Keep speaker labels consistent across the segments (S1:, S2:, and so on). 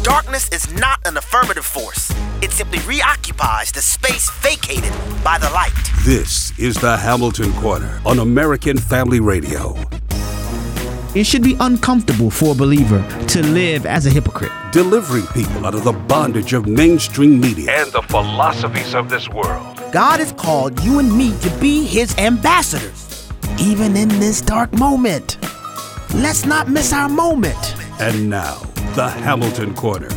S1: Darkness is not an affirmative force. It simply reoccupies the space vacated by the light.
S2: This is the Hamilton Corner on American Family Radio.
S3: It should be uncomfortable for a believer to live as a hypocrite.
S2: Delivering people out of the bondage of mainstream media and the philosophies of this world.
S1: God has called you and me to be his ambassadors, even in this dark moment. Let's not miss our moment.
S2: And now, the Hamilton Corner.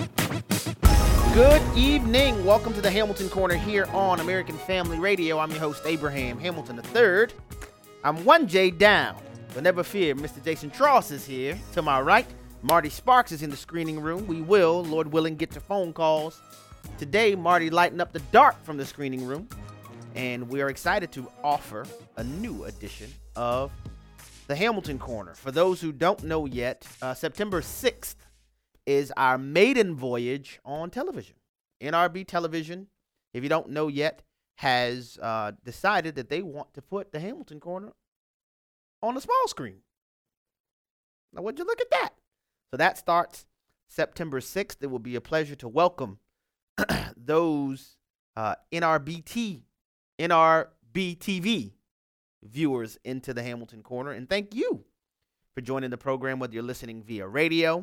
S4: Good evening. Welcome to the Hamilton Corner here on American Family Radio. I'm your host, Abraham Hamilton III. I'm one J down, but never fear, Mr. Jason Tross is here. To my right, Marty Sparks is in the screening room. We will, Lord willing, get to phone calls. Today, Marty lighting up the dark from the screening room, and we are excited to offer a new edition of the Hamilton Corner. For those who don't know yet, September 6th is our maiden voyage on television. NRB Television, if you don't know yet, has decided that they want to put the Hamilton Corner on the small screen. Now, would you look at that? So that starts September 6th. It will be a pleasure to welcome those NRBTV viewers into the Hamilton Corner. And thank you for joining the program, whether you're listening via radio.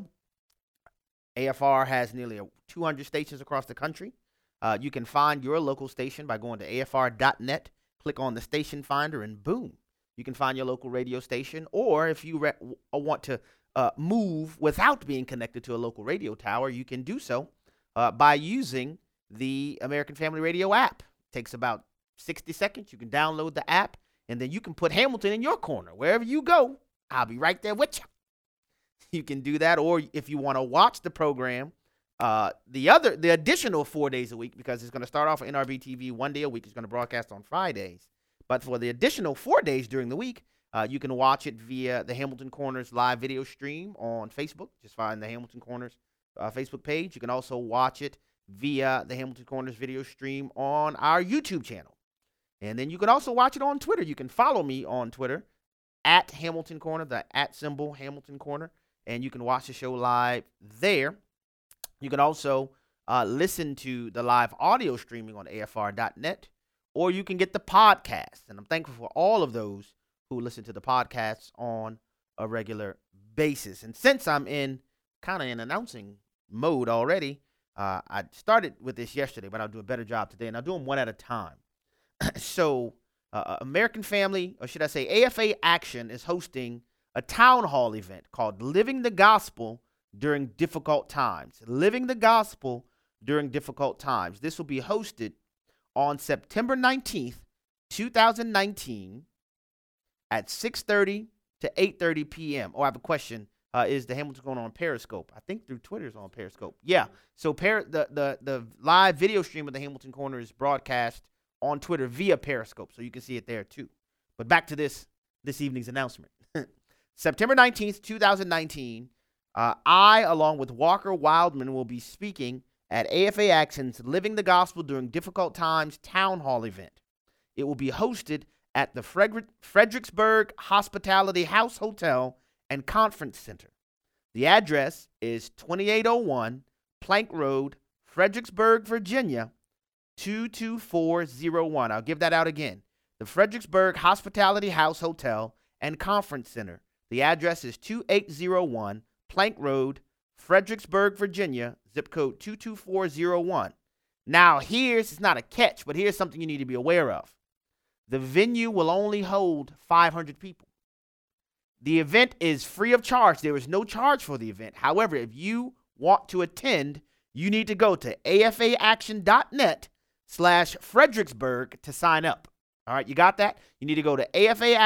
S4: AFR has nearly 200 stations across the country. You can find your local station by going to afr.net, click on the station finder, and boom, you can find your local radio station. Or if you want to move without being connected to a local radio tower, you can do so by using the American Family Radio app. It takes about 60 seconds. You can download the app, and then you can put Hamilton in your corner. Wherever you go, I'll be right there with you. You can do that, or if you want to watch the program, the additional 4 days a week, because it's going to start off on NRB TV 1 day a week. It's going to broadcast on Fridays. But for the additional 4 days during the week, you can watch it via the Hamilton Corners live video stream on Facebook. Just find the Hamilton Corners Facebook page. You can also watch it via the Hamilton Corners video stream on our YouTube channel. And then you can also watch it on Twitter. You can follow me on Twitter at Hamilton Corner, the @ symbol Hamilton Corner, and you can watch the show live there. You can also listen to the live audio streaming on afr.net, or you can get the podcast. And I'm thankful for all of those who listen to the podcasts on a regular basis. And since I'm in announcing mode already, I started with this yesterday, but I'll do a better job today, and I'll do them one at a time. So American Family, or should I say AFA Action, is hosting a town hall event called Living the Gospel During Difficult Times. Living the Gospel During Difficult Times. This will be hosted on September 19th, 2019 at 6:30 to 8:30 p.m. Oh, I have a question. Is the Hamilton going on Periscope? I think through Twitter's on Periscope. Yeah. So the live video stream of the Hamilton Corner is broadcast on Twitter via Periscope, so you can see it there too. But back to this evening's announcement. September 19th, 2019, I, along with Walker Wildman, will be speaking at AFA Action's Living the Gospel During Difficult Times town hall event. It will be hosted at the Fredericksburg Hospitality House Hotel and Conference Center. The address is 2801 Plank Road, Fredericksburg, Virginia, 22401. I'll give that out again. The Fredericksburg Hospitality House Hotel and Conference Center. The address is 2801 Plank Road, Fredericksburg, Virginia, zip code 22401. Now, it's not a catch, but here's something you need to be aware of. The venue will only hold 500 people. The event is free of charge. There is no charge for the event. However, if you want to attend, you need to go to afaaction.net/Fredericksburg to sign up. All right, you got that? You need to go to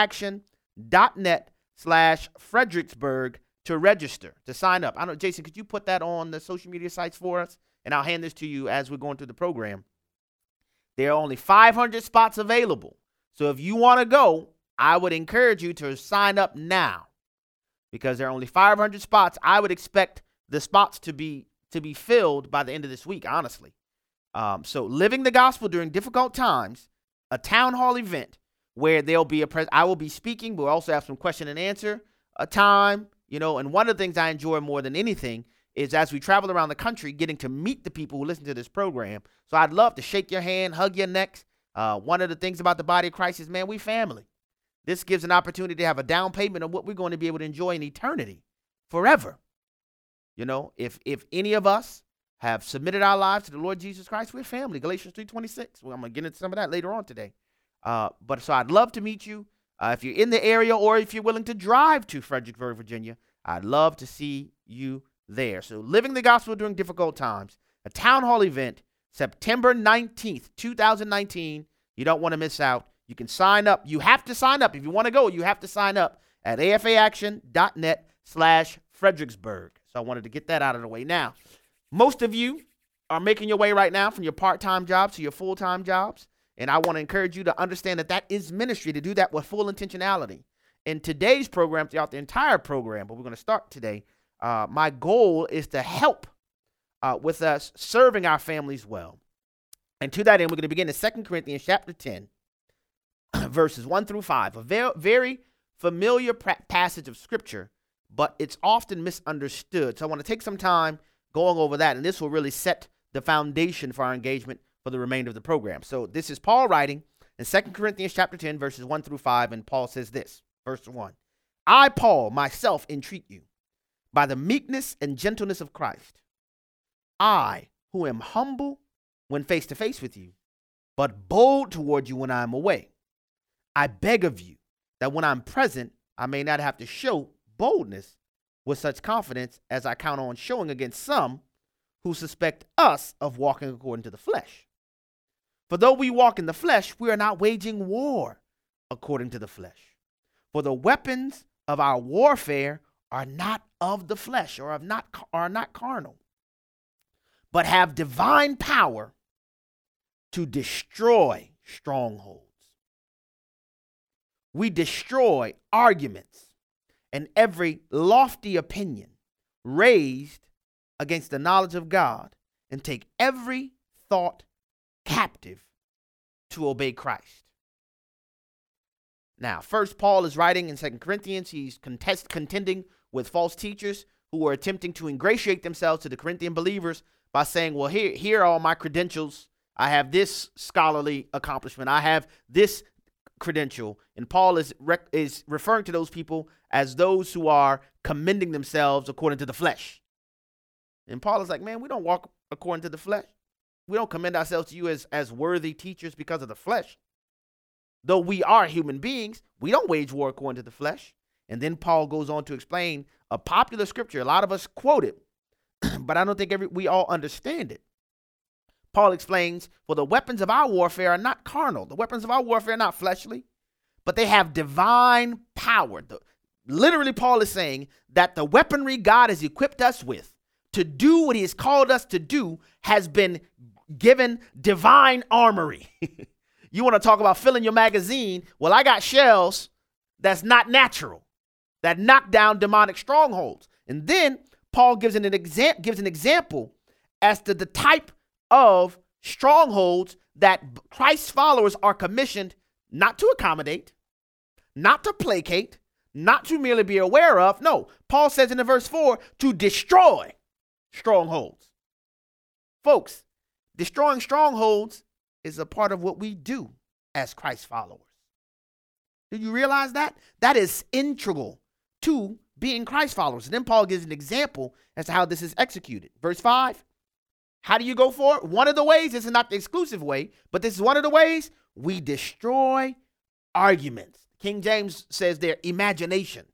S4: afaaction.net/Fredericksburg to register, to sign up. I don't know, Jason, could you put that on the social media sites for us? And I'll hand this to you as we're going through the program. There are only 500 spots available. So if you want to go, I would encourage you to sign up now, because there are only 500 spots. I would expect the spots to be filled by the end of this week, honestly. So Living the Gospel During Difficult Times, a town hall event where there'll be I will be speaking. We'll also have some question and answer time, and one of the things I enjoy more than anything is as we travel around the country, getting to meet the people who listen to this program. So I'd love to shake your hand, hug your necks. One of the things about the body of Christ is, man, we family. This gives an opportunity to have a down payment of what we're going to be able to enjoy in eternity forever. You know, if any of us have submitted our lives to the Lord Jesus Christ, we're family. Galatians 3:26. Well, I'm going to get into some of that later on today. But so I'd love to meet you. If you're in the area or if you're willing to drive to Fredericksburg, Virginia, I'd love to see you there. So Living the Gospel During Difficult Times, a town hall event, September 19th, 2019. You don't want to miss out. You can sign up. You have to sign up. If you want to go, you have to sign up at afaaction.net/Fredericksburg. So I wanted to get that out of the way. Now, most of you are making your way right now from your part-time jobs to your full-time jobs. And I want to encourage you to understand that that is ministry, to do that with full intentionality. In today's program, throughout the entire program, but we're going to start today, my goal is to help with us serving our families well. And to that end, we're going to begin in 2 Corinthians chapter 10, verses 1 through 5, a very familiar passage of Scripture, but it's often misunderstood. So I want to take some time going over that, and this will really set the foundation for our engagement for the remainder of the program. So this is Paul writing in 2 Corinthians chapter 10, verses 1 through 5, and Paul says this, verse 1, I, Paul, myself entreat you, by the meekness and gentleness of Christ, I, who am humble when face to face with you, but bold toward you when I am away. I beg of you that when I'm present, I may not have to show boldness with such confidence as I count on showing against some who suspect us of walking according to the flesh. For though we walk in the flesh, we are not waging war according to the flesh. For the weapons of our warfare are not of the flesh, or are not carnal, but have divine power to destroy strongholds. We destroy arguments and every lofty opinion raised against the knowledge of God, and take every thought captive to obey Christ. Now, first, Paul is writing in 2 Corinthians. He's contending with false teachers who are attempting to ingratiate themselves to the Corinthian believers by saying, well, here are all my credentials. I have this scholarly accomplishment. I have this credential. And Paul is referring to those people as those who are commending themselves according to the flesh. And Paul is like, man, we don't walk according to the flesh. We don't commend ourselves to you as worthy teachers because of the flesh. Though we are human beings, we don't wage war according to the flesh. And then Paul goes on to explain a popular scripture. A lot of us quote it, but I don't think we all understand it. Paul explains, for the weapons of our warfare are not carnal. The weapons of our warfare are not fleshly, but they have divine power. Literally, Paul is saying that the weaponry God has equipped us with to do what he has called us to do has been given divine armory. You want to talk about filling your magazine? Well, I got shells that's not natural, that knock down demonic strongholds. And then Paul gives an example as to the type of strongholds that Christ's followers are commissioned not to accommodate, not to placate, not to merely be aware of. No, Paul says in the verse 4, to destroy strongholds. Folks, destroying strongholds is a part of what we do as Christ followers. Do you realize that? That is integral to being Christ followers. And then Paul gives an example as to how this is executed. Verse 5, how do you go for it? One of the ways, this is not the exclusive way, but this is one of the ways, we destroy arguments. King James says they're imaginations.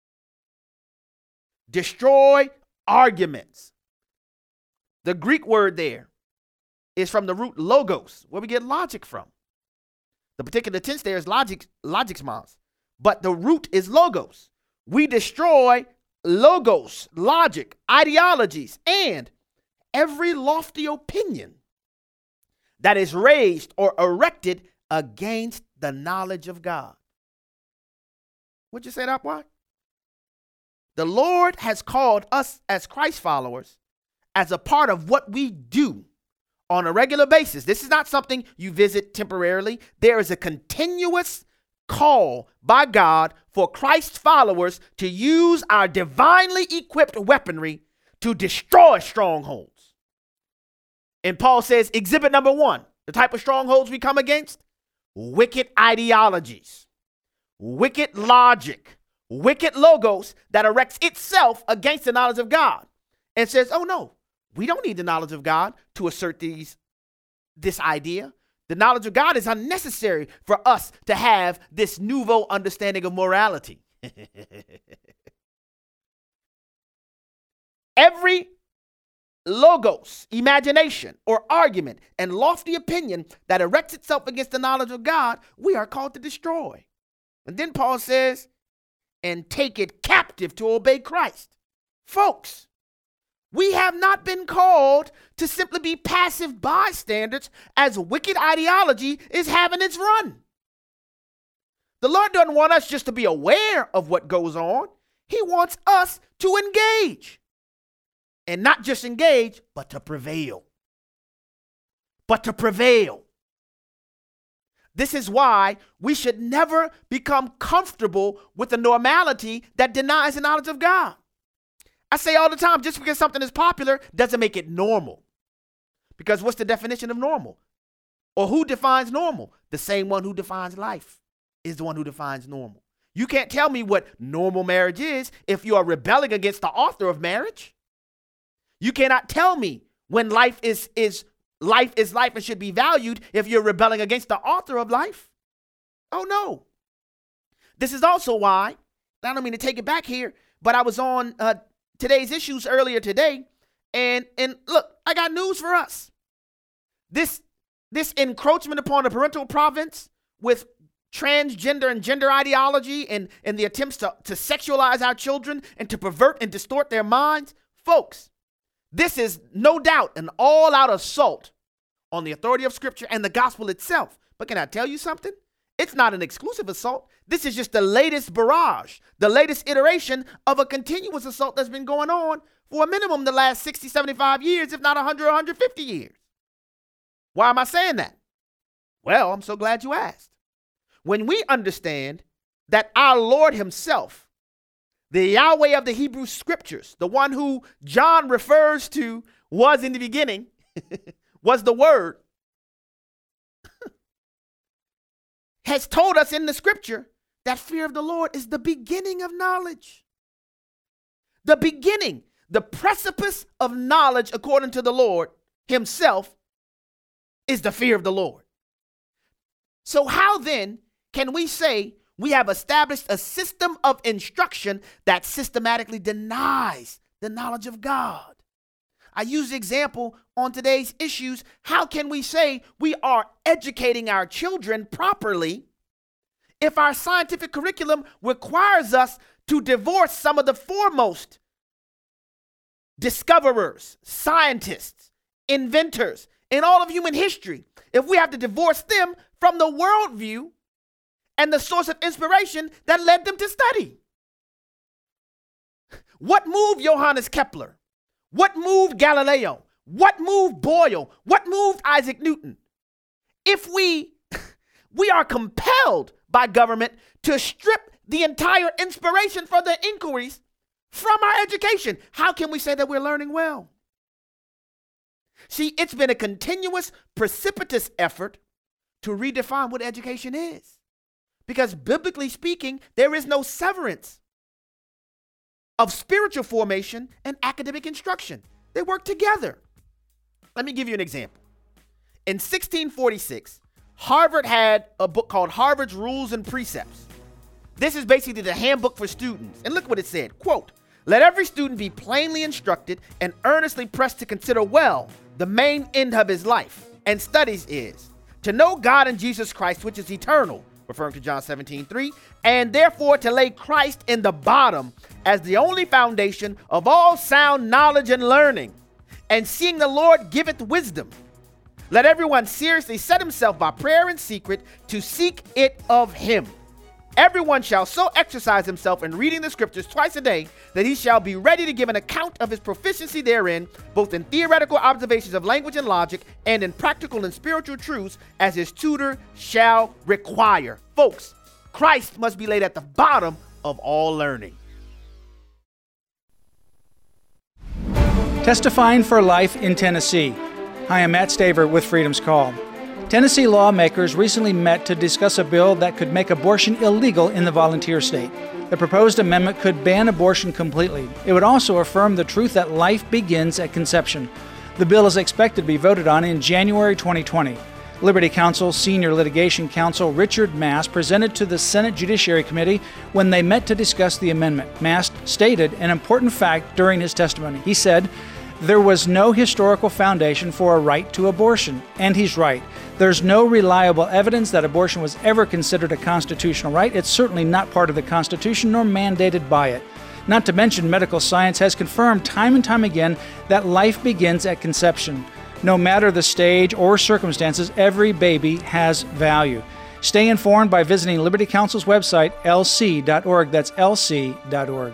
S4: Destroy arguments. The Greek word there is from the root logos, where we get logic from. The particular tense there is logixmos, but the root is logos. We destroy logos, logic, ideologies, and every lofty opinion that is raised or erected against the knowledge of God. Would you say that, boy? The Lord has called us as Christ followers as a part of what we do on a regular basis. This is not something you visit temporarily. There is a continuous call by God for Christ followers to use our divinely equipped weaponry to destroy strongholds. And Paul says, exhibit number 1, the type of strongholds we come against: wicked ideologies, wicked logic, wicked logos that erects itself against the knowledge of God and says, oh no, we don't need the knowledge of God to assert this idea. The knowledge of God is unnecessary for us to have this nouveau understanding of morality. Every logos, imagination, or argument and lofty opinion that erects itself against the knowledge of God, we are called to destroy. And then Paul says, and take it captive to obey Christ. Folks, we have not been called to simply be passive bystanders as wicked ideology is having its run. The Lord doesn't want us just to be aware of what goes on. He wants us to engage. And not just engage, but to prevail. This is why we should never become comfortable with the normality that denies the knowledge of God. I say all the time, just because something is popular doesn't make it normal. Because what's the definition of normal? Or who defines normal? The same one who defines life is the one who defines normal. You can't tell me what normal marriage is if you are rebelling against the author of marriage. You cannot tell me when life is life and should be valued if you're rebelling against the author of life. Oh no. This is also why, I don't mean to take it back here, but I was on Today's Issues earlier today, and look, I got news for us. This encroachment upon the parental province with transgender and gender ideology and the attempts to sexualize our children and to pervert and distort their minds, folks, this is no doubt an all-out assault on the authority of Scripture and the gospel itself. But can I tell you something? It's not an exclusive assault. This is just the latest barrage, the latest iteration of a continuous assault that's been going on for a minimum the last 60, 75 years, if not 100 or 150 years. Why am I saying that? Well, I'm so glad you asked. When we understand that our Lord himself, the Yahweh of the Hebrew Scriptures, the one who John refers to was in the beginning, was the Word, has told us in the Scripture that fear of the Lord is the beginning of knowledge. The beginning, the precipice of knowledge, according to the Lord himself, is the fear of the Lord. So how then can we say we have established a system of instruction that systematically denies the knowledge of God? I use the example on Today's Issues. How can we say we are educating our children properly if our scientific curriculum requires us to divorce some of the foremost discoverers, scientists, inventors in all of human history? If we have to divorce them from the worldview and the source of inspiration that led them to study. What moved Johannes Kepler? What moved Galileo? What moved Boyle? What moved Isaac Newton? If we are compelled by government to strip the entire inspiration for their inquiries from our education, how can we say that we're learning well? See, it's been a continuous, precipitous effort to redefine what education is. Because biblically speaking, there is no severance of spiritual formation and academic instruction. They work together. Let me give you an example. In 1646, Harvard had a book called Harvard's Rules and Precepts. This is basically the handbook for students. And look what it said, quote, "Let every student be plainly instructed and earnestly pressed to consider well the main end of his life and studies is to know God and Jesus Christ, which is eternal," referring to John 17:3, "and therefore to lay Christ in the bottom as the only foundation of all sound knowledge and learning, and seeing the Lord giveth wisdom. Let everyone seriously set himself by prayer in secret to seek it of him. Everyone shall so exercise himself in reading the scriptures twice a day that he shall be ready to give an account of his proficiency therein, both in theoretical observations of language and logic and in practical and spiritual truths as his tutor shall require." Folks, Christ must be laid at the bottom of all learning.
S5: Testifying for Life in Tennessee. Hi, I'm Matt Staver with Freedom's Call. Tennessee lawmakers recently met to discuss a bill that could make abortion illegal in the volunteer state. The proposed amendment could ban abortion completely. It would also affirm the truth that life begins at conception. The bill is expected to be voted on in January 2020. Liberty Counsel Senior Litigation Counsel Richard Mast presented to the Senate Judiciary Committee when they met to discuss the amendment. Mast stated an important fact during his testimony. He said, "There was no historical foundation for a right to abortion." And he's right. There's no reliable evidence that abortion was ever considered a constitutional right. It's certainly not part of the Constitution nor mandated by it. Not to mention, medical science has confirmed time and time again that life begins at conception. No matter the stage or circumstances, every baby has value. Stay informed by visiting Liberty Counsel's website, lc.org. That's lc.org.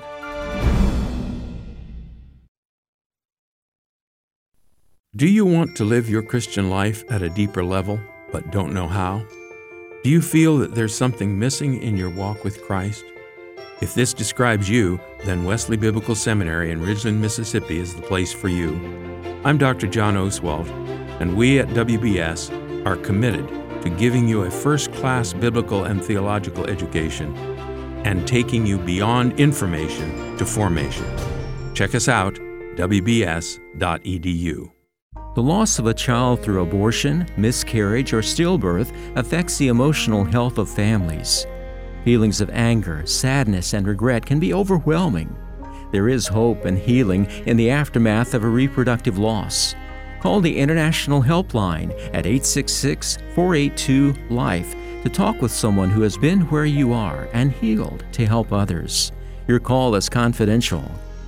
S6: Do you want to live your Christian life at a deeper level, but don't know how? Do you feel that there's something missing in your walk with Christ? If this describes you, then Wesley Biblical Seminary in Ridgeland, Mississippi is the place for you. I'm Dr. John Oswald, and we at WBS are committed to giving you a first-class biblical and theological education and taking you beyond information to formation. Check us out, wbs.edu.
S7: The loss of a child through abortion, miscarriage, or stillbirth affects the emotional health of families. Feelings of anger, sadness, and regret can be overwhelming. There is hope and healing in the aftermath of a reproductive loss. Call the International Helpline at 866-482-LIFE to talk with someone who has been where you are and healed to help others. Your call is confidential.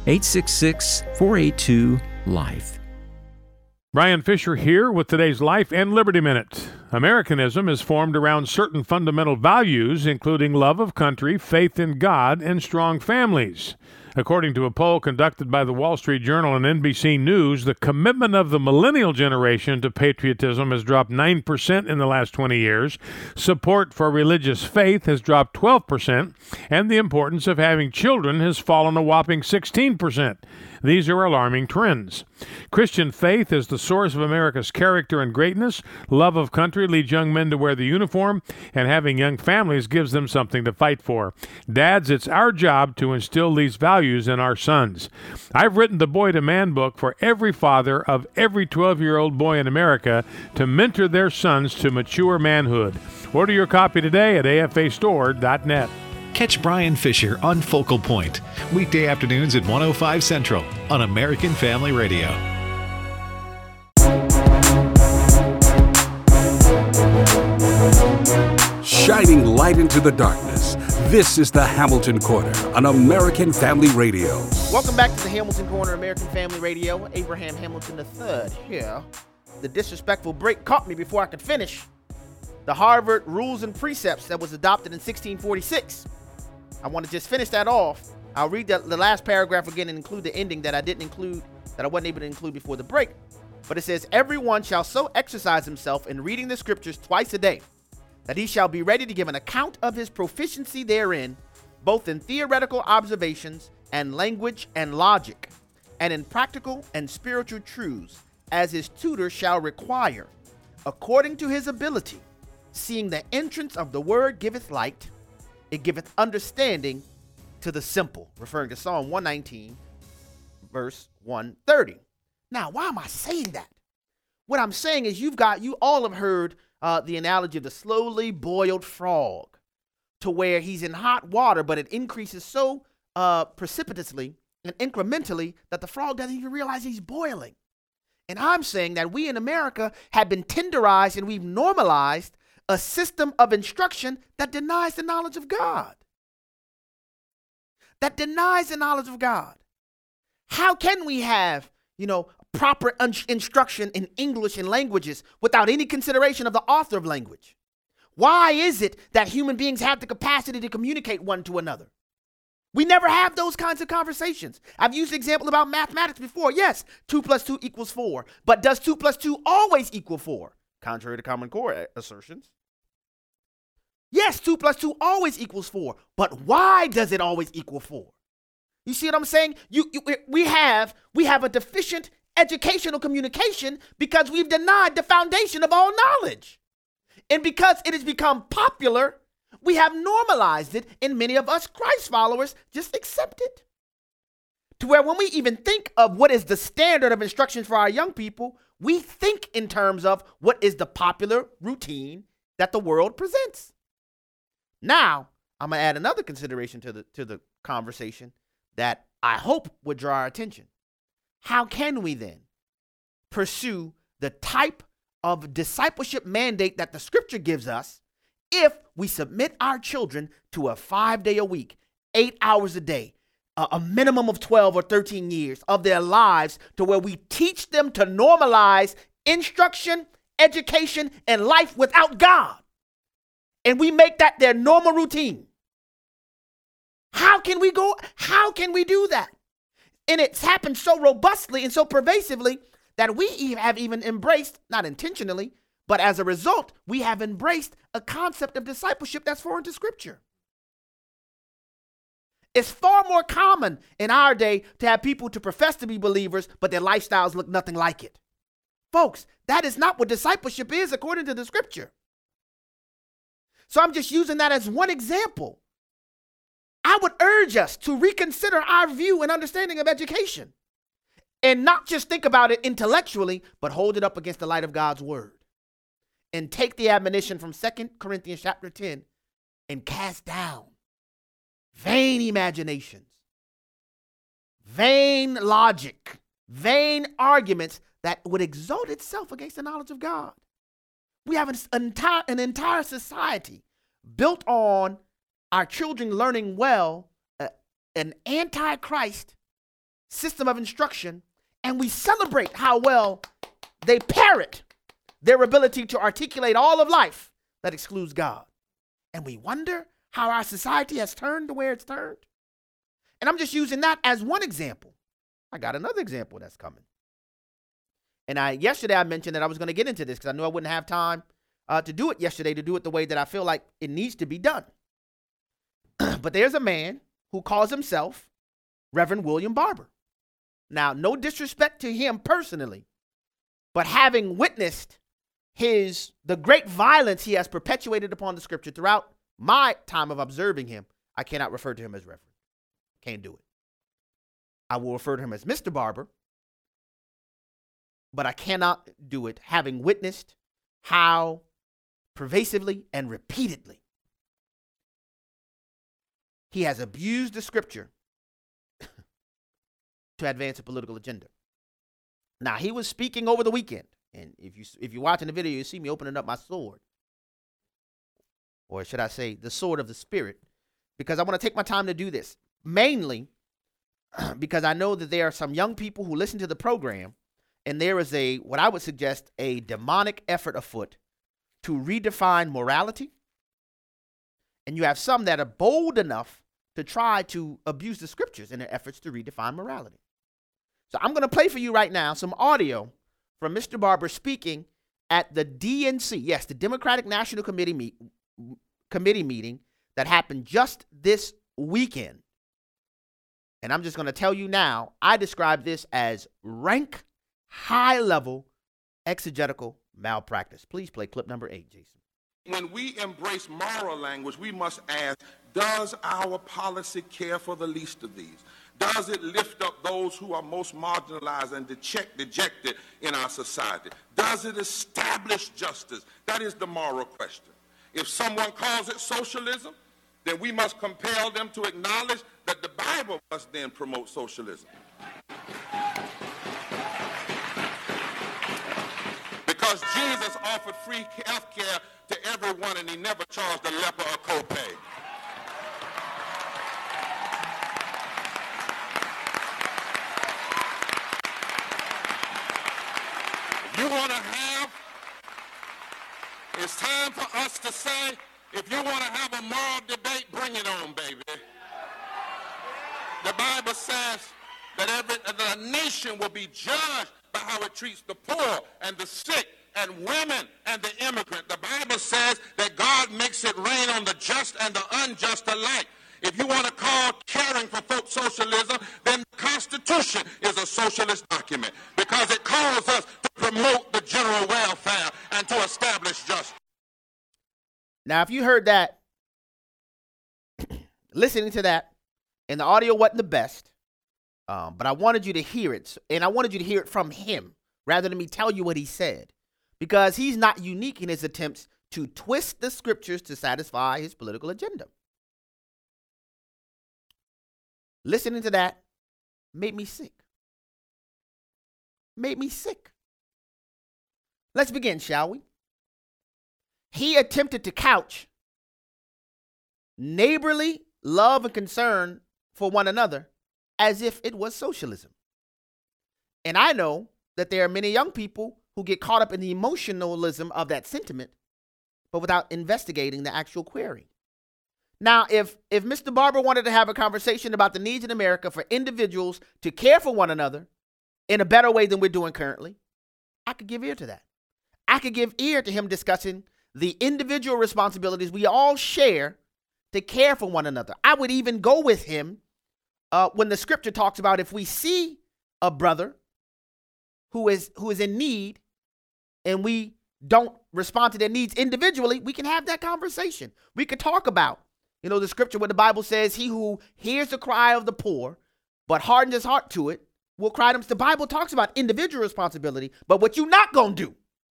S7: 866-482-LIFE.
S8: Brian Fisher here with today's Life and Liberty Minute. Americanism is formed around certain fundamental values, including love of country, faith in God, and strong families. According to a poll conducted by the Wall Street Journal and NBC News, the commitment of the millennial generation to patriotism has dropped 9% in the last 20 years. Support for religious faith has dropped 12%, and the importance of having children has fallen a whopping 16%. These are alarming trends. Christian faith is the source of America's character and greatness. Love of country leads young men to wear the uniform, and having young families gives them something to fight for. Dads, it's our job to instill these values in our sons. I've written the Boy to Man book for every father of every 12-year-old boy in America to mentor their sons to mature manhood. Order your copy today at afastore.net.
S9: Catch Brian Fisher on Focal Point, weekday afternoons at 105 Central on American Family Radio.
S2: Shining light into the darkness, this is the Hamilton Corner on American Family Radio.
S4: Welcome back to the Hamilton Corner, American Family Radio. Abraham Hamilton III here. The disrespectful break caught me before I could finish. The Harvard Rules and Precepts that was adopted in 1646. I want to just finish that off. I'll read the last paragraph again and include the ending that I wasn't able to include before the break. But it says, "Everyone shall so exercise himself in reading the scriptures twice a day, that he shall be ready to give an account of his proficiency therein, both in theoretical observations and language and logic, and in practical and spiritual truths, as his tutor shall require, according to his ability, seeing the entrance of the word giveth light, it giveth understanding to the simple," referring to Psalm 119, verse 130. Now, why am I saying that? What I'm saying is you all have heard the analogy of the slowly boiled frog, to where he's in hot water, but it increases so precipitously and incrementally that the frog doesn't even realize he's boiling. And I'm saying that we in America have been tenderized and we've normalized a system of instruction that denies the knowledge of God. That denies the knowledge of God. How can we have, proper instruction in English and languages without any consideration of the author of language? Why is it that human beings have the capacity to communicate one to another? We never have those kinds of conversations. I've used the example about mathematics before. Yes, 2 + 2 = 4. But does 2 + 2 always equal 4? Contrary to Common Core assertions. Yes, 2 + 2 always equals 4. But why does it always equal 4? You see what I'm saying? We have a deficient educational communication because we've denied the foundation of all knowledge. And because it has become popular, we have normalized it, and many of us Christ followers just accept it. To where when we even think of what is the standard of instruction for our young people, we think in terms of what is the popular routine that the world presents. Now, I'm going to add another consideration to the conversation that I hope would draw our attention. How can we then pursue the type of discipleship mandate that the scripture gives us if we submit our children to a 5-day-a-week, 8 hours a day, a minimum of 12 or 13 years of their lives, to where we teach them to normalize instruction, education, and life without God? And we make that their normal routine. How can we do that? And it's happened so robustly and so pervasively that we have even embraced, not intentionally, but as a result, we have embraced a concept of discipleship that's foreign to Scripture. It's far more common in our day to have people to profess to be believers, but their lifestyles look nothing like it. Folks, that is not what discipleship is according to the Scripture. So I'm just using that as one example. I would urge us to reconsider our view and understanding of education and not just think about it intellectually, but hold it up against the light of God's word and take the admonition from 2 Corinthians chapter 10 and cast down vain imaginations, vain logic, vain arguments that would exalt itself against the knowledge of God. We have an entire society built on our children learning well, an anti-Christ system of instruction, and we celebrate how well they parrot their ability to articulate all of life that excludes God. And we wonder how our society has turned to where it's turned. And I'm just using that as one example. I got another example that's coming. And yesterday I mentioned that I was going to get into this because I knew I wouldn't have time to do it yesterday, to do it the way that I feel like it needs to be done. But there's a man who calls himself Reverend William Barber. Now, no disrespect to him personally, but having witnessed the great violence he has perpetuated upon the scripture throughout my time of observing him, I cannot refer to him as Reverend. Can't do it. I will refer to him as Mr. Barber, but I cannot do it having witnessed how pervasively and repeatedly he has abused the scripture to advance a political agenda. Now, he was speaking over the weekend, and if you're watching the video, you see me opening up my sword, or should I say the sword of the Spirit, because I want to take my time to do this, mainly because I know that there are some young people who listen to the program, and there is what I would suggest, a demonic effort afoot to redefine morality. And you have some that are bold enough to try to abuse the scriptures in their efforts to redefine morality. So I'm going to play for you right now some audio from Mr. Barber speaking at the DNC, yes, the Democratic National Committee meeting that happened just this weekend. And I'm just going to tell you now, I describe this as rank, high-level exegetical malpractice. Please play clip number 8, Jason.
S10: When we embrace moral language, we must ask, does our policy care for the least of these? Does it lift up those who are most marginalized and dejected in our society? Does it establish justice? That is the moral question. If someone calls it socialism, then we must compel them to acknowledge that the Bible must then promote socialism. Because Jesus offered free health care to everyone, and he never charged a leper a copay. It's time for us to say, if you want to have a moral debate, bring it on, baby. The Bible says that the nation will be judged by how it treats the poor and the sick and women and the immigrant. The Bible says that God makes it rain on the just and the unjust alike. If you want to call caring for folks socialism, then the Constitution is a socialist document because it calls us to promote the general welfare and to establish justice.
S4: Now, if you heard that, listening to that, and the audio wasn't the best, but I wanted you to hear it, and I wanted you to hear it from him rather than me tell you what he said, because he's not unique in his attempts to twist the scriptures to satisfy his political agenda. Listening to that made me sick. Made me sick. Let's begin, shall we? He attempted to couch neighborly love and concern for one another as if it was socialism. And I know that there are many young people who get caught up in the emotionalism of that sentiment, but without investigating the actual query. Now, if Mr. Barber wanted to have a conversation about the needs in America for individuals to care for one another in a better way than we're doing currently, I could give ear to that. I could give ear to him discussing the individual responsibilities we all share to care for one another. I would even go with him when the scripture talks about if we see a brother who is in need and we don't respond to their needs individually, we can have that conversation. We could talk about, the scripture where the Bible says, he who hears the cry of the poor, but hardens his heart to it, will cry to him. The Bible talks about individual responsibility, but what you're not going to do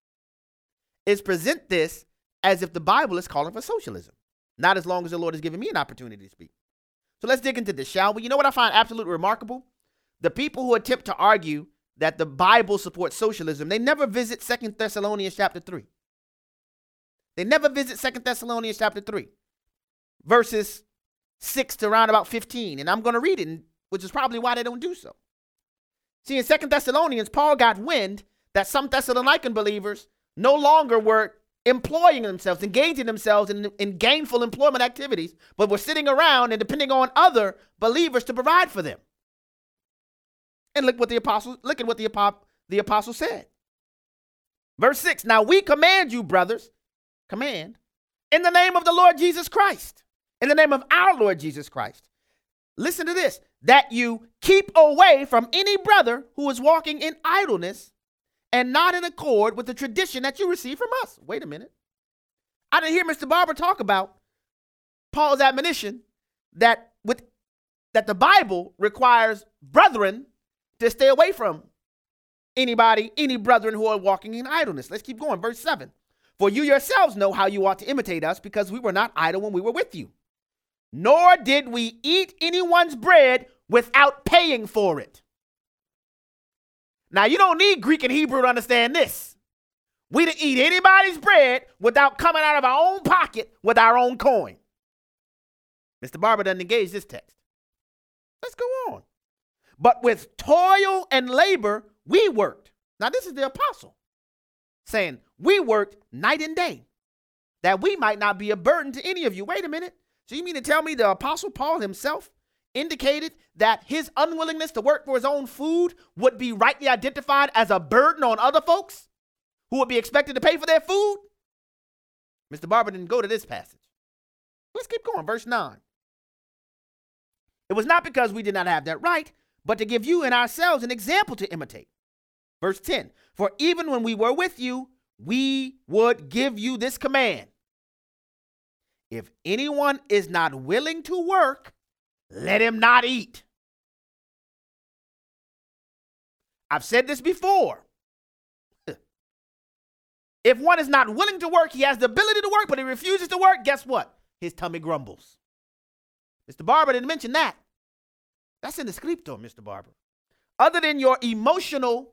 S4: is present this as if the Bible is calling for socialism. Not as long as the Lord has given me an opportunity to speak. So let's dig into this, shall we? You know what I find absolutely remarkable? The people who attempt to argue that the Bible supports socialism, they never visit 2 Thessalonians chapter 3. They never visit 2 Thessalonians chapter 3, verses 6 to around about 15. And I'm going to read it, which is probably why they don't do so. See, in 2 Thessalonians, Paul got wind that some Thessalonican believers no longer were employing themselves, engaging themselves in gainful employment activities, but were sitting around and depending on other believers to provide for them. And look at what the apostle said. Verse 6, now we command you, brothers, in the name of the Lord Jesus Christ, in the name of our Lord Jesus Christ. Listen to this, that you keep away from any brother who is walking in idleness and not in accord with the tradition that you received from us. Wait a minute. I didn't hear Mr. Barber talk about Paul's admonition that the Bible requires brethren to stay away from any brethren who are walking in idleness. Let's keep going. Verse 7. For you yourselves know how you ought to imitate us, because we were not idle when we were with you, nor did we eat anyone's bread without paying for it. Now, you don't need Greek and Hebrew to understand this. We didn't eat anybody's bread without coming out of our own pocket with our own coin. Mr. Barber doesn't engage this text. Let's go on. But with toil and labor, we worked. Now, this is the apostle saying, we worked night and day, that we might not be a burden to any of you. Wait a minute. So you mean to tell me the apostle Paul himself indicated that his unwillingness to work for his own food would be rightly identified as a burden on other folks who would be expected to pay for their food? Mr. Barber didn't go to this passage. Let's keep going. Verse 9. It was not because we did not have that right, but to give you and ourselves an example to imitate. Verse 10. For even when we were with you, we would give you this command. If anyone is not willing to work, let him not eat. I've said this before. If one is not willing to work, he has the ability to work, but he refuses to work, guess what? His tummy grumbles. Mr. Barber didn't mention that. That's in the scripture, Mr. Barber. Other than your emotional,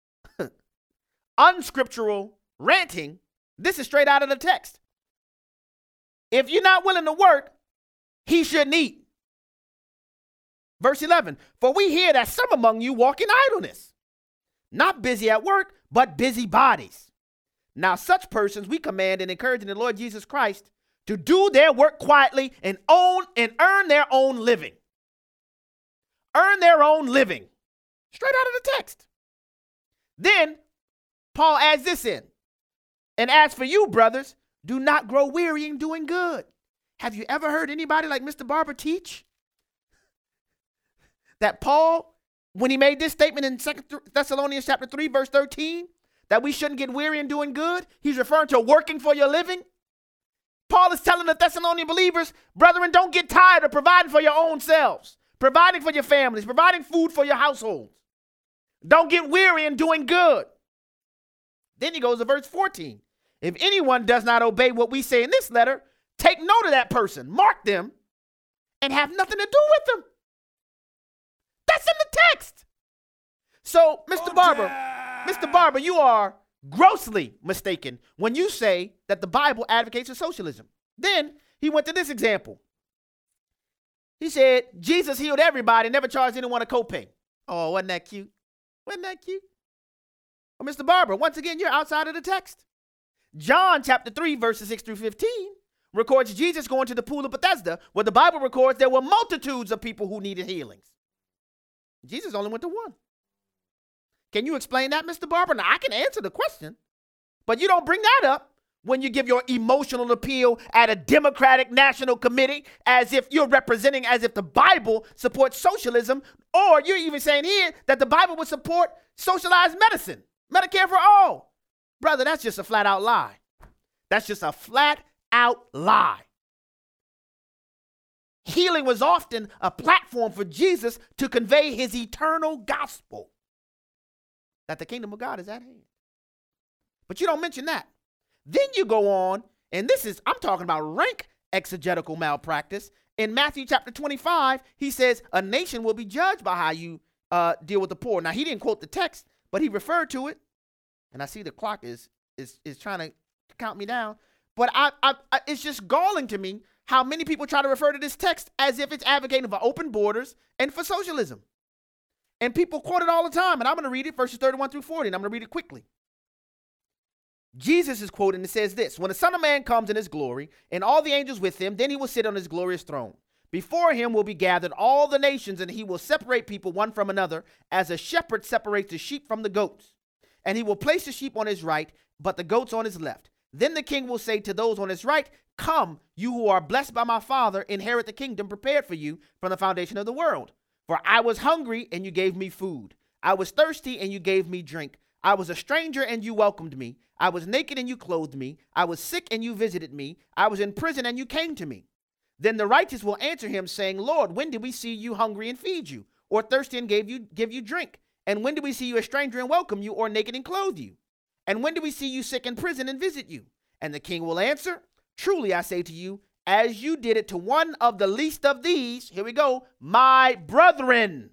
S4: unscriptural ranting, this is straight out of the text. If you're not willing to work, he shouldn't eat. Verse 11, for we hear that some among you walk in idleness, not busy at work, but busy bodies. Now such persons we command and encourage in the Lord Jesus Christ to do their work quietly and earn their own living. Earn their own living. Straight out of the text. Then Paul adds this in. And as for you, brothers, do not grow weary in doing good. Have you ever heard anybody like Mr. Barber teach that Paul, when he made this statement in 2 Thessalonians chapter 3, verse 13, that we shouldn't get weary in doing good, he's referring to working for your living? Paul is telling the Thessalonian believers, brethren, don't get tired of providing for your own selves, providing for your families, providing food for your households. Don't get weary in doing good. Then he goes to verse 14. If anyone does not obey what we say in this letter, take note of that person, mark them, and have nothing to do with them. That's in the text. So, Mr. Barber, you are grossly mistaken when you say that the Bible advocates for socialism. Then he went to this example. He said, Jesus healed everybody, never charged anyone a copay. Oh, wasn't that cute? Wasn't that cute? Well, Mr. Barber, once again, you're outside of the text. John chapter 3, verses 6 through 15 records Jesus going to the pool of Bethesda, where the Bible records there were multitudes of people who needed healings. Jesus only went to one. Can you explain that, Mr. Barber? Now, I can answer the question, but you don't bring that up when you give your emotional appeal at a Democratic National Committee as if you're representing, as if the Bible supports socialism, or you're even saying here that the Bible would support socialized medicine, Medicare for all. Brother, that's just a flat out lie. That's just a flat out lie. Healing was often a platform for Jesus to convey his eternal gospel, that the kingdom of God is at hand. But you don't mention that. Then you go on, and I'm talking about rank exegetical malpractice. In Matthew chapter 25, he says, a nation will be judged by how you deal with the poor. Now, he didn't quote the text, but he referred to it. And I see the clock is trying to count me down. But it's just galling to me how many people try to refer to this text as if it's advocating for open borders and for socialism. And people quote it all the time. And I'm going to read it, verses 31 through 40, and I'm going to read it quickly. Jesus is quoted and it says this: when the Son of Man comes in his glory and all the angels with him, then he will sit on his glorious throne. Before him will be gathered all the nations, and he will separate people one from another, as a shepherd separates the sheep from the goats. And he will place the sheep on his right, but the goats on his left. Then the king will say to those on his right, come, you who are blessed by my Father, inherit the kingdom prepared for you from the foundation of the world. For I was hungry, and you gave me food. I was thirsty, and you gave me drink. I was a stranger, and you welcomed me. I was naked, and you clothed me. I was sick, and you visited me. I was in prison, and you came to me. Then the righteous will answer him, saying, Lord, when did we see you hungry and feed you, or thirsty and give you drink? And when did we see you a stranger and welcome you, or naked and clothe you? And when did we see you sick in prison and visit you? And the king will answer, truly I say to you, as you did it to one of the least of these, here we go, my brethren,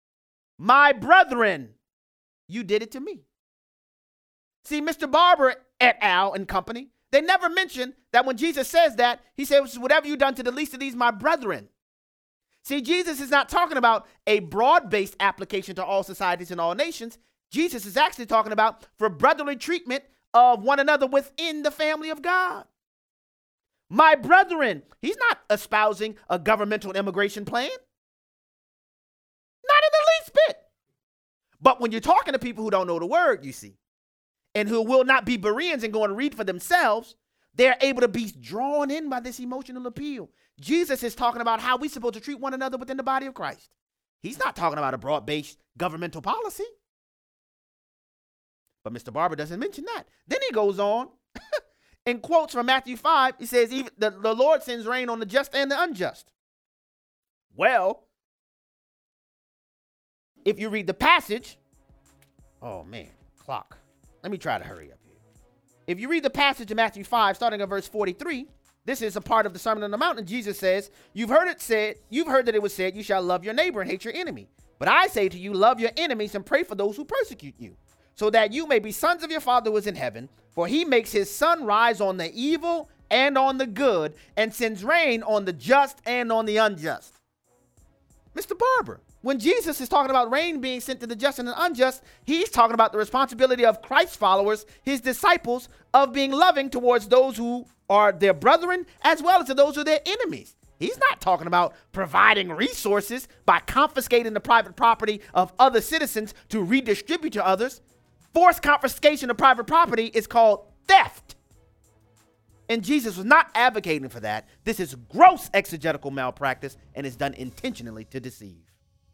S4: you did it to me. See, Mr. Barber et al. And company, they never mention that when Jesus says that, he says, whatever you done to the least of these, my brethren. See, Jesus is not talking about a broad-based application to all societies and all nations. Jesus is actually talking about for brotherly treatment of one another within the family of God. My brethren, he's not espousing a governmental immigration plan. Not in the least bit. But when you're talking to people who don't know the word, you see, and who will not be Bereans and go and read for themselves, they're able to be drawn in by this emotional appeal. Jesus is talking about how we're supposed to treat one another within the body of Christ. He's not talking about a broad-based governmental policy. But Mr. Barber doesn't mention that. Then he goes on and quotes from Matthew 5. He says, even the Lord sends rain on the just and the unjust. Well, if you read the passage, oh man, clock. Let me try to hurry up here. If you read the passage in Matthew 5, starting at verse 43, this is a part of the Sermon on the Mount, and Jesus says, you've heard that it was said, you shall love your neighbor and hate your enemy. But I say to you, love your enemies and pray for those who persecute you, so that you may be sons of your Father who is in heaven. For he makes his sun rise on the evil and on the good, and sends rain on the just and on the unjust. Mr. Barber, when Jesus is talking about rain being sent to the just and the unjust, he's talking about the responsibility of Christ's followers, his disciples, of being loving towards those who are their brethren, as well as to those who are their enemies. He's not talking about providing resources by confiscating the private property of other citizens to redistribute to others. Forced confiscation of private property is called theft. And Jesus was not advocating for that. This is gross exegetical malpractice and is done intentionally to deceive.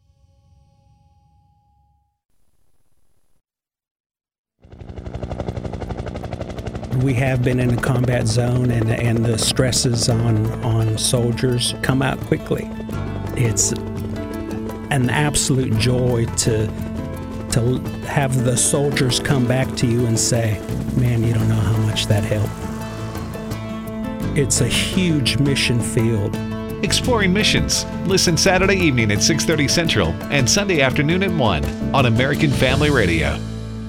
S11: We have been in a combat zone, and the stresses on soldiers come out quickly. It's an absolute joy to have the soldiers come back to you and say, man, you don't know how much that helped. It's a huge mission field.
S9: Exploring Missions. Listen Saturday evening at 6:30 Central and Sunday afternoon at 1 on American Family Radio.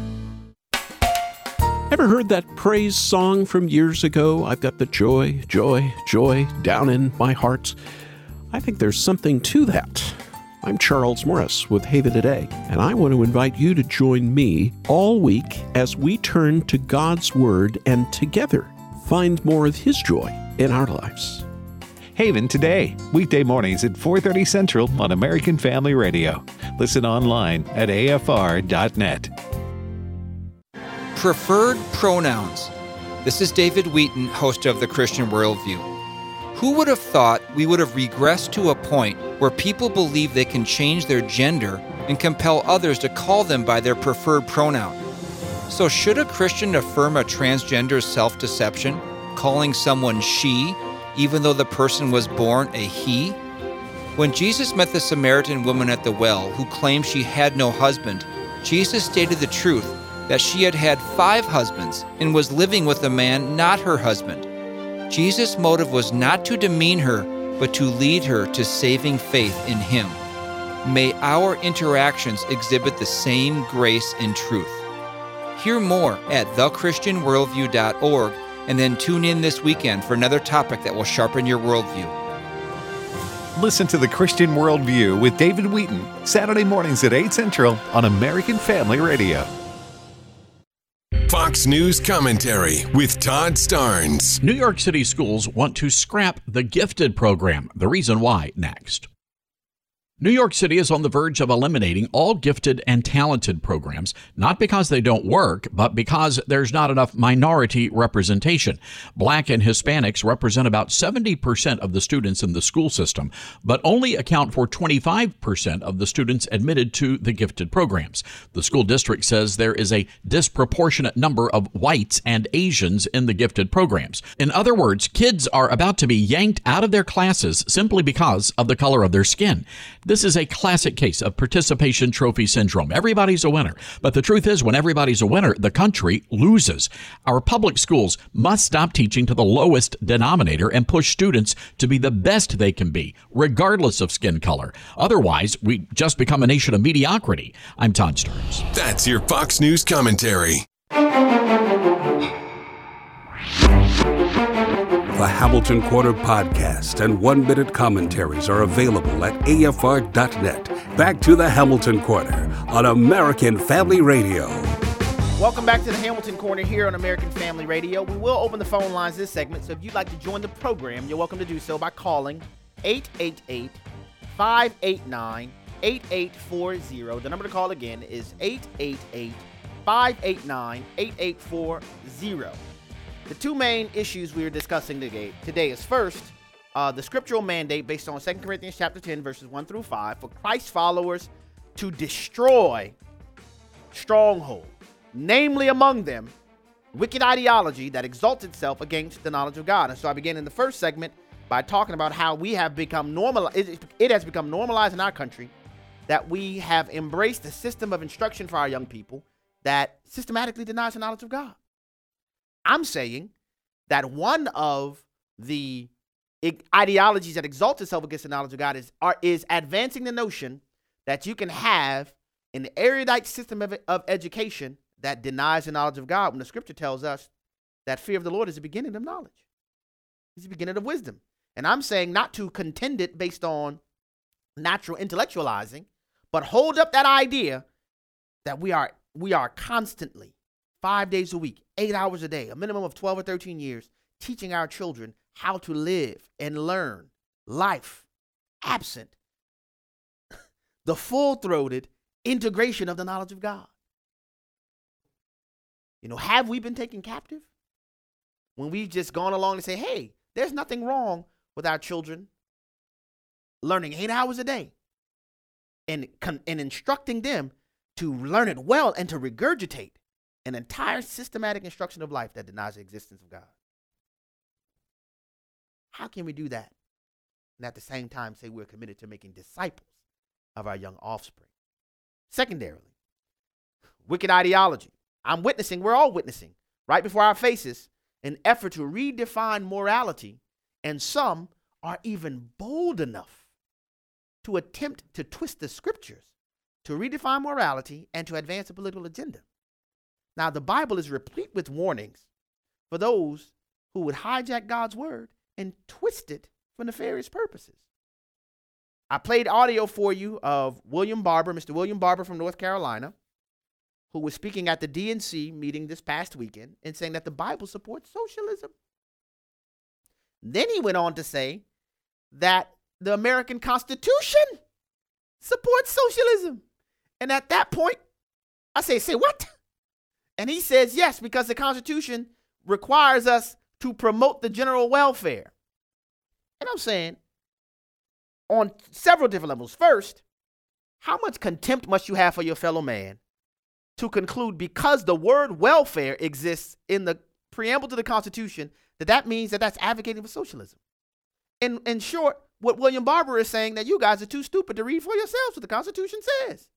S12: Ever heard that praise song from years ago? I've got the joy, joy, joy down in my heart. I think there's something to that. I'm Charles Morris with Haven Today, and I want to invite you to join me all week as we turn to God's Word and together find more of His joy in our lives.
S9: Haven Today, weekday mornings at 4:30 Central on American Family Radio. Listen online at afr.net.
S13: Preferred pronouns. This is David Wheaton, host of The Christian Worldview. Who would have thought we would have regressed to a point where people believe they can change their gender and compel others to call them by their preferred pronoun? So should a Christian affirm a transgender's self-deception, calling someone she, even though the person was born a he? When Jesus met the Samaritan woman at the well who claimed she had no husband, Jesus stated the truth that she had had 5 husbands and was living with a man not her husband. Jesus' motive was not to demean her, but to lead her to saving faith in Him. May our interactions exhibit the same grace and truth. Hear more at thechristianworldview.org, and then tune in this weekend for another topic that will sharpen your worldview.
S9: Listen to The Christian Worldview with David Wheaton, Saturday mornings at 8 Central on American Family Radio.
S14: Fox News Commentary with Todd Starnes.
S15: New York City schools want to scrap the Gifted program. The reason why, next. New York City is on the verge of eliminating all gifted and talented programs, not because they don't work, but because there's not enough minority representation. Black and Hispanics represent about 70% of the students in the school system, but only account for 25% of the students admitted to the gifted programs. The school district says there is a disproportionate number of whites and Asians in the gifted programs. In other words, kids are about to be yanked out of their classes simply because of the color of their skin. This is a classic case of participation trophy syndrome. Everybody's a winner. But the truth is, when everybody's a winner, the country loses. Our public schools must stop teaching to the lowest denominator and push students to be the best they can be, regardless of skin color. Otherwise, we just become a nation of mediocrity. I'm Todd Starnes.
S14: That's your Fox News Commentary.
S2: The Hamilton Quarter podcast and 1-minute commentaries are available at afr.net. Back to the Hamilton Quarter on American Family Radio.
S4: Welcome back to the Hamilton Corner here on American Family Radio. We will open the phone lines this segment, so if you'd like to join the program, you're welcome to do so by calling 888-589-8840. The number to call again is 888-589-8840. The two main issues we are discussing today is first, the scriptural mandate based on 2 Corinthians chapter 10, verses 1 through 5, for Christ followers to destroy strongholds, namely among them, wicked ideology that exalts itself against the knowledge of God. And so I began in the first segment by talking about how we have become it has become normalized in our country that we have embraced a system of instruction for our young people that systematically denies the knowledge of God. I'm saying that one of the ideologies that exalts itself against the knowledge of God is advancing the notion that you can have an erudite system of education that denies the knowledge of God, when the scripture tells us that fear of the Lord is the beginning of knowledge. It's the beginning of wisdom. And I'm saying not to contend it based on natural intellectualizing, but hold up that idea that we are constantly 5 days a week, 8 hours a day, a minimum of 12 or 13 years, teaching our children how to live and learn life absent the full-throated integration of the knowledge of God. You know, have we been taken captive? when we've just gone along and say, hey, there's nothing wrong with our children learning 8 hours a day and instructing them to learn it well and to regurgitate an entire systematic instruction of life that denies the existence of God. How can we do that and at the same time say we're committed to making disciples of our young offspring? Secondarily, wicked ideology. We're all witnessing right before our faces an effort to redefine morality, and some are even bold enough to attempt to twist the scriptures to redefine morality and to advance a political agenda. Now, the Bible is replete with warnings for those who would hijack God's word and twist it for nefarious purposes. I played audio for you of William Barber, Mr. William Barber from North Carolina, who was speaking at the DNC meeting this past weekend and saying that the Bible supports socialism. Then he went on to say that the American Constitution supports socialism. And at that point, I say what? And he says, yes, because the Constitution requires us to promote the general welfare. And I'm saying, on several different levels. First, how much contempt must you have for your fellow man to conclude because the word welfare exists in the preamble to the Constitution, that means that that's advocating for socialism? In short, what William Barber is saying, that you guys are too stupid to read for yourselves what the Constitution says.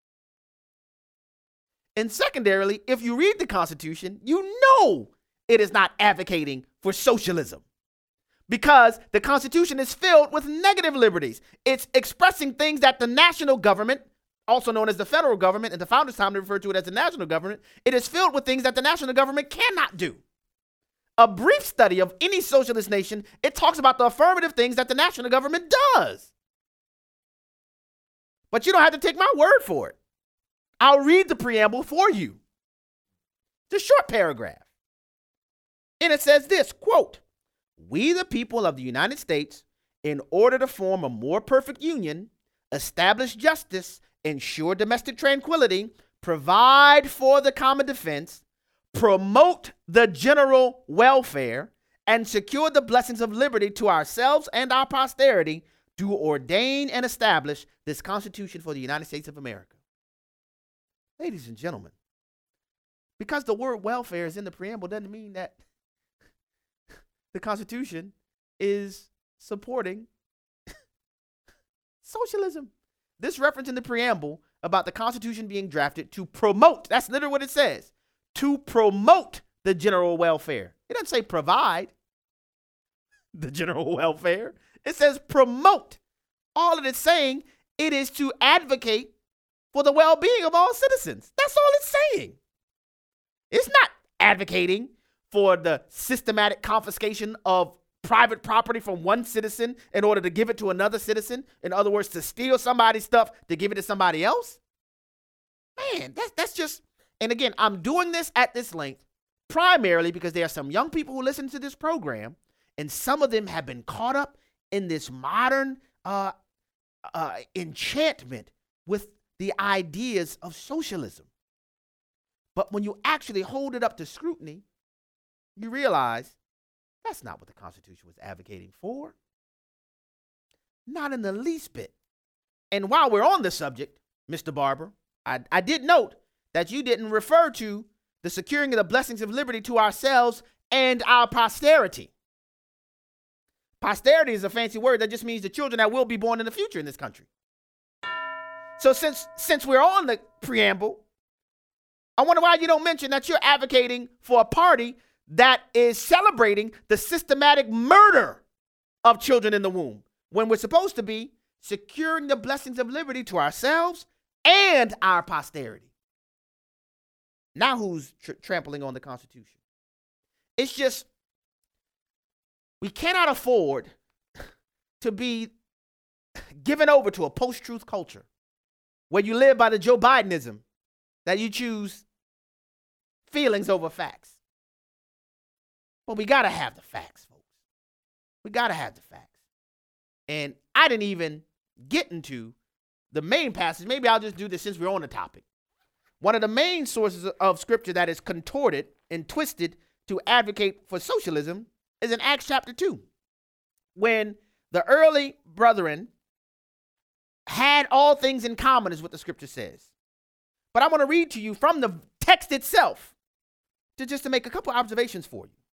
S4: And secondarily, if you read the Constitution, you know it is not advocating for socialism, because the Constitution is filled with negative liberties. It's expressing things that the national government, also known as the federal government, and the founders' time they referred to it as the national government, it is filled with things that the national government cannot do. A brief study of any socialist nation, it talks about the affirmative things that the national government does. But you don't have to take my word for it. I'll read the preamble for you. It's a short paragraph. And it says this, quote, "We, the people of the United States, in order to form a more perfect union, establish justice, ensure domestic tranquility, provide for the common defense, promote the general welfare, and secure the blessings of liberty to ourselves and our posterity, do ordain and establish this Constitution for the United States of America." Ladies and gentlemen, because the word welfare is in the preamble doesn't mean that the Constitution is supporting socialism. This reference in the preamble about the Constitution being drafted to promote, that's literally what it says, to promote the general welfare. It doesn't say provide the general welfare. It says promote. All it is saying, it is to advocate for the well-being of all citizens. That's all it's saying. It's not advocating for the systematic confiscation of private property from one citizen in order to give it to another citizen. In other words, to steal somebody's stuff to give it to somebody else. Man, that's just, and again, I'm doing this at this length primarily because there are some young people who listen to this program, and some of them have been caught up in this modern enchantment with the ideas of socialism. But when you actually hold it up to scrutiny, you realize that's not what the Constitution was advocating for. Not in the least bit. And while we're on the subject, Mr. Barber, I did note that you didn't refer to the securing of the blessings of liberty to ourselves and our posterity. Posterity is a fancy word that just means the children that will be born in the future in this country. So since we're on the preamble, I wonder why you don't mention that you're advocating for a party that is celebrating the systematic murder of children in the womb, when we're supposed to be securing the blessings of liberty to ourselves and our posterity. Now who's trampling on the Constitution? It's just, we cannot afford to be given over to a post-truth culture where you live by the Joe Bidenism, that you choose feelings over facts. But we got to have the facts, folks. We got to have the facts. And I didn't even get into the main passage. Maybe I'll just do this since we're on the topic. One of the main sources of scripture that is contorted and twisted to advocate for socialism is in Acts chapter 2, when the early brethren had all things in common, is what the scripture says. But I want to read to you from the text itself to make a couple observations for you.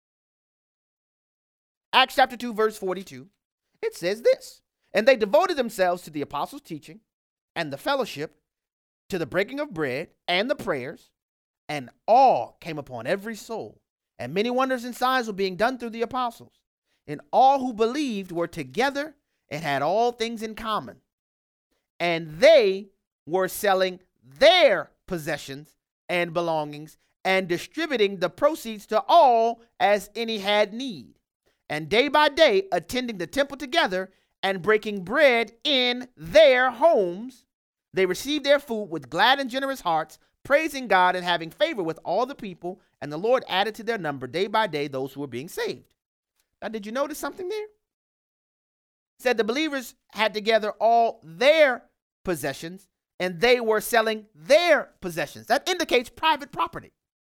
S4: Acts chapter 2, verse 42, it says this: "And they devoted themselves to the apostles' teaching and the fellowship, to the breaking of bread and the prayers, and awe came upon every soul. And many wonders and signs were being done through the apostles. And all who believed were together and had all things in common. And they were selling their possessions and belongings and distributing the proceeds to all as any had need. And day by day, attending the temple together and breaking bread in their homes, they received their food with glad and generous hearts, praising God and having favor with all the people. And the Lord added to their number day by day those who were being saved." Now, did you notice something there? It said the believers had together all their possessions and they were selling their possessions. That indicates private property.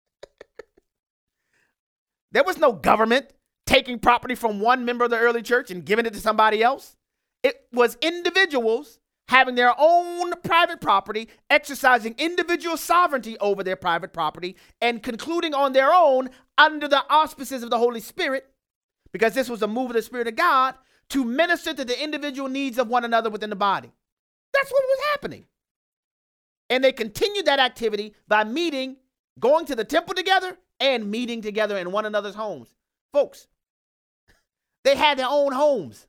S4: There was no government taking property from one member of the early church and giving it to somebody else. It was individuals having their own private property, exercising individual sovereignty over their private property, and concluding on their own under the auspices of the Holy Spirit, because this was a move of the Spirit of God, to minister to the individual needs of one another within the body. That's what was happening. And they continued that activity by meeting, going to the temple together, and meeting together in one another's homes. Folks, they had their own homes.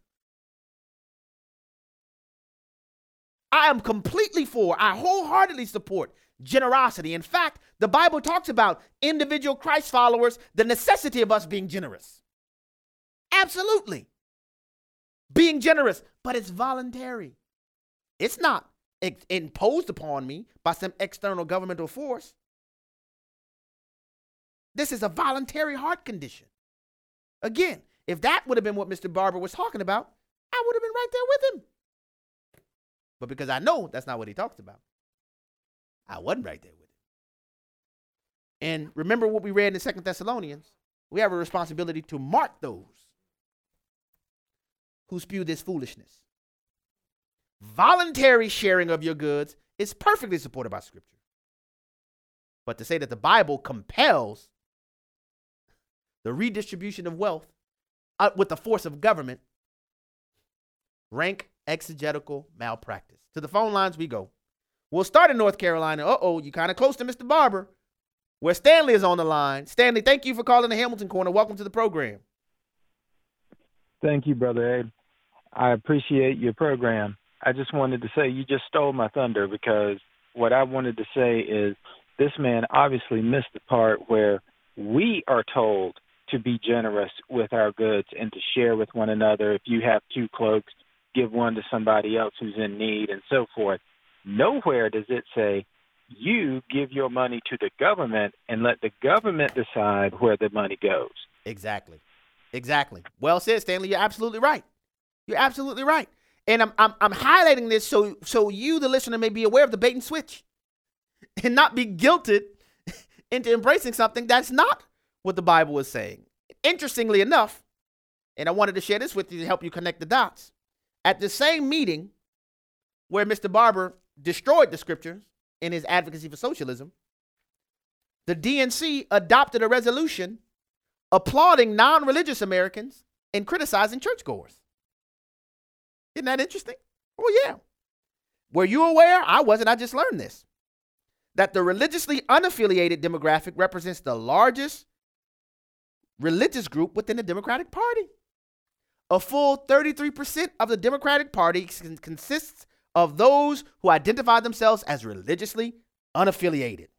S4: I am completely for, I wholeheartedly support generosity. In fact, the Bible talks about individual Christ followers, the necessity of us being generous. Absolutely. Being generous, but it's voluntary. It's not imposed upon me by some external governmental force. This is a voluntary heart condition. Again, if that would have been what Mr. Barber was talking about, I would have been right there with him. But because I know that's not what he talks about, I wasn't right there with him. And remember what we read in 2 Thessalonians. We have a responsibility to mark those who spew this foolishness. Voluntary sharing of your goods is perfectly supported by Scripture. But to say that the Bible compels the redistribution of wealth with the force of government, rank exegetical malpractice. To the phone lines we go. We'll start in North Carolina. You're kind of close to Mr. Barber, where Stanley is on the line. Stanley, thank you for calling the Hamilton Corner. Welcome to the program.
S16: Thank you, Brother Ed. I appreciate your program. I just wanted to say you just stole my thunder, because what I wanted to say is this man obviously missed the part where we are told to be generous with our goods and to share with one another. If you have 2 cloaks, give one to somebody else who's in need, and so forth. Nowhere does it say you give your money to the government and let the government decide where the money goes.
S4: Exactly. Well said, Stanley. You're absolutely right. And I'm highlighting this so you, the listener, may be aware of the bait and switch and not be guilted into embracing something that's not what the Bible is saying. Interestingly enough, and I wanted to share this with you to help you connect the dots, at the same meeting where Mr. Barber destroyed the scriptures in his advocacy for socialism, the DNC adopted a resolution applauding non-religious Americans and criticizing churchgoers. Isn't that interesting? Oh, yeah. Were you aware? I wasn't. I just learned this. That the religiously unaffiliated demographic represents the largest religious group within the Democratic Party. A full 33% of the Democratic Party consists of those who identify themselves as religiously unaffiliated.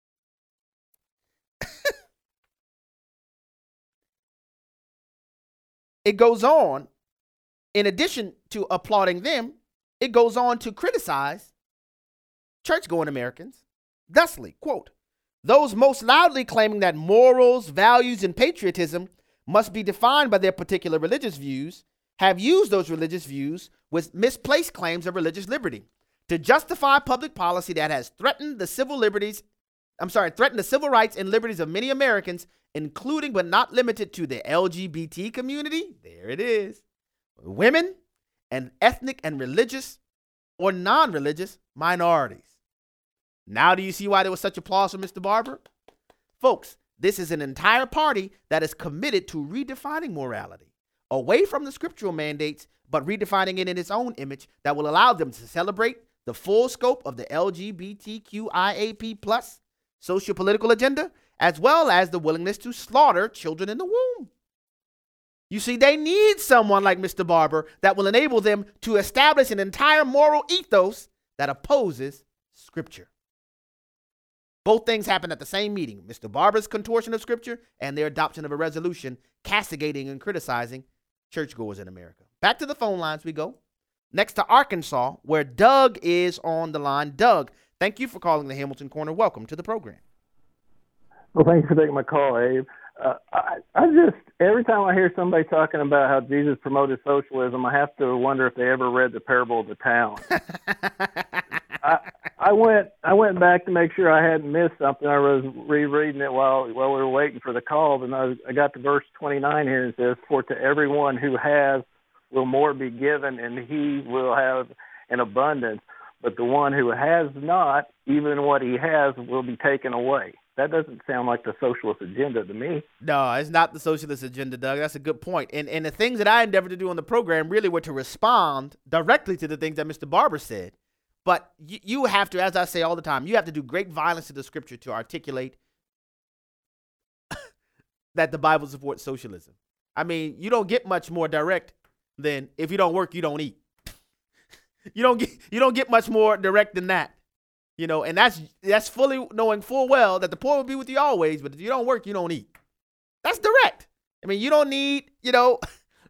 S4: It goes on, in addition to applauding them, it goes on to criticize church-going Americans. Thusly, quote, "Those most loudly claiming that morals, values, and patriotism must be defined by their particular religious views have used those religious views with misplaced claims of religious liberty to justify public policy that has threatened the civil liberties threaten the civil rights and liberties of many Americans, including but not limited to the LGBT community. There it is. Women and ethnic and religious or non-religious minorities. Now do you see why there was such applause for Mr. Barber? Folks, this is an entire party that is committed to redefining morality, away from the scriptural mandates, but redefining it in its own image that will allow them to celebrate the full scope of the LGBTQIAP+ socio-political agenda, as well as the willingness to slaughter children in the womb. You see, they need someone like Mr. Barber that will enable them to establish an entire moral ethos that opposes Scripture. Both things happened at the same meeting, Mr. Barber's contortion of Scripture and their adoption of a resolution castigating and criticizing churchgoers in America. Back to the phone lines we go. Next to Arkansas, where Doug is on the line. Doug, thank you for calling the Hamilton Corner. Welcome to the program.
S17: Well, thank you for taking my call, Abe. I just, every time I hear somebody talking about how Jesus promoted socialism, I have to wonder if they ever read the parable of the talents. I went back to make sure I hadn't missed something. I was rereading it while we were waiting for the call, and I got to verse 29 here, and it says, "For to everyone who has will more be given, and he will have an abundance. But the one who has not, even what he has, will be taken away." That doesn't sound like the socialist agenda to me.
S4: No, it's not the socialist agenda, Doug. That's a good point. And the things that I endeavored to do on the program really were to respond directly to the things that Mr. Barber said. But you have to, as I say all the time, you have to do great violence to the scripture to articulate that the Bible supports socialism. I mean, you don't get much more direct than if you don't work, you don't eat. You don't get much more direct than that. You know, and that's fully knowing full well that the poor will be with you always, but if you don't work, you don't eat. That's direct. I mean, you don't need, to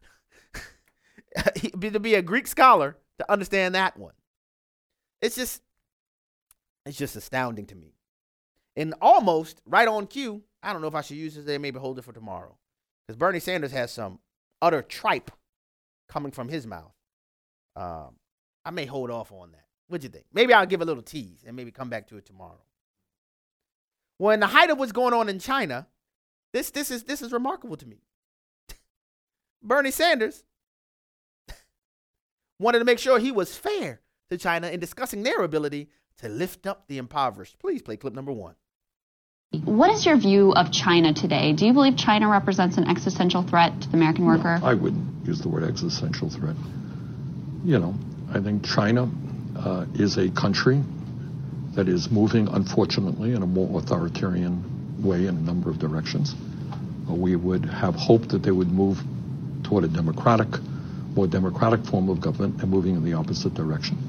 S4: be a Greek scholar to understand that one. It's just astounding to me. And almost right on cue, I don't know if I should use this today, maybe hold it for tomorrow. Because Bernie Sanders has some utter tripe coming from his mouth. I may hold off on that. What'd you think? Maybe I'll give a little tease and maybe come back to it tomorrow. When the height of what's going on in China, this is remarkable to me. Bernie Sanders wanted to make sure he was fair to China in discussing their ability to lift up the impoverished. Please play clip number 1.
S18: What is your view of China today? Do you believe China represents an existential threat to the American worker?
S19: I wouldn't use the word existential threat. I think China is a country that is moving, unfortunately, in a more authoritarian way in a number of directions. We would have hoped that they would move toward a more democratic form of government and moving in the opposite direction.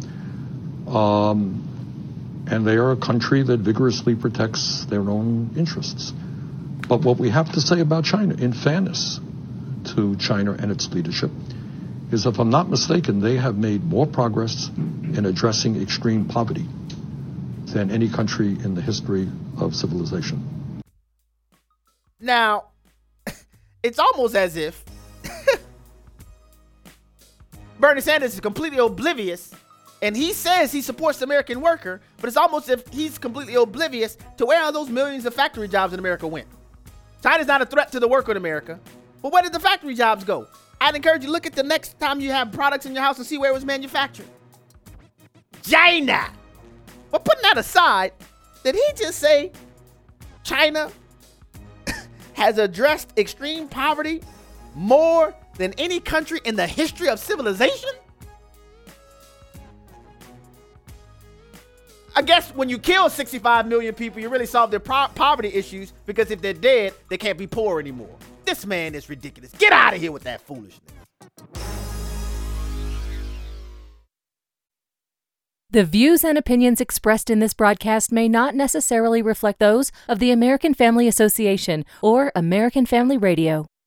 S19: And they are a country that vigorously protects their own interests. But what we have to say about China, in fairness to China and its leadership, is, if I'm not mistaken, they have made more progress in addressing extreme poverty than any country in the history of civilization.
S4: Now, it's almost as if Bernie Sanders is completely oblivious, and he says he supports the American worker, but it's almost as if he's completely oblivious to where all those millions of factory jobs in America went. China's not a threat to the worker in America, but where did the factory jobs go? I'd encourage you to look at the next time you have products in your house and see where it was manufactured. China. But putting that aside, did he just say China has addressed extreme poverty more than any country in the history of civilization? I guess when you kill 65 million people, you really solve their poverty issues, because if they're dead, they can't be poor anymore. This man is ridiculous. Get out of here with that foolishness.
S20: The views and opinions expressed in this broadcast may not necessarily reflect those of the American Family Association or American Family Radio.